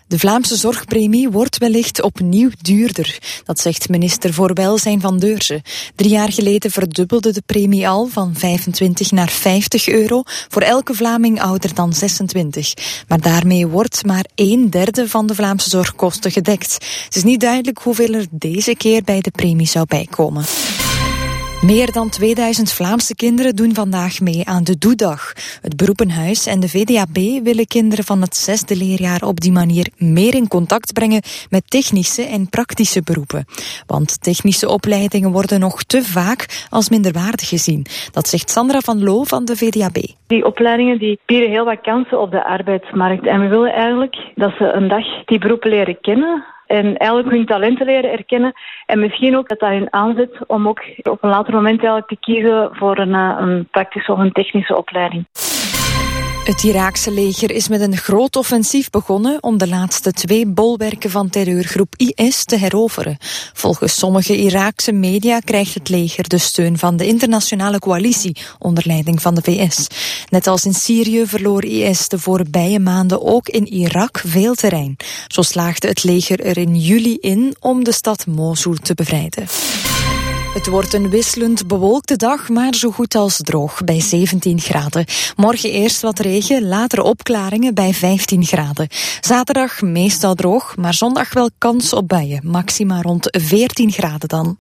De Vlaamse zorgpremie wordt wellicht opnieuw duurder. Dat zegt minister voor Welzijn Van Deurzen. 3 jaar geleden verdubbelde de premie al van 25 naar €50 voor elke Vlaming ouder dan 26. Maar daarmee wordt maar 1/3 van de Vlaamse zorgkosten gedekt. Het is niet duidelijk hoeveel er deze keer bij de premie zou bijkomen. Meer dan 2000 Vlaamse kinderen doen vandaag mee aan de Doedag. Het Beroepenhuis en de VDAB willen kinderen van het 6e leerjaar op die manier meer in contact brengen met technische en praktische beroepen. Want technische opleidingen worden nog te vaak als minderwaardig gezien. Dat zegt Sandra van Loo van de VDAB. Die opleidingen die bieden heel wat kansen op de arbeidsmarkt. En we willen eigenlijk dat ze een dag die beroepen leren kennen. En eigenlijk hun talenten leren erkennen. En misschien ook dat daarin aanzet om ook op een later moment eigenlijk te kiezen voor een praktische of een technische opleiding. Het Iraakse leger is met een groot offensief begonnen om de laatste 2 bolwerken van terreurgroep IS te heroveren. Volgens sommige Iraakse media krijgt het leger de steun van de internationale coalitie onder leiding van de VS. Net als in Syrië verloor IS de voorbije maanden ook in Irak veel terrein. Zo slaagde het leger er in juli in om de stad Mosul te bevrijden. Het wordt een wisselend bewolkte dag, maar zo goed als droog bij 17 graden. Morgen eerst wat regen, later opklaringen bij 15 graden. Zaterdag meestal droog, maar zondag wel kans op buien. Maxima rond 14 graden dan.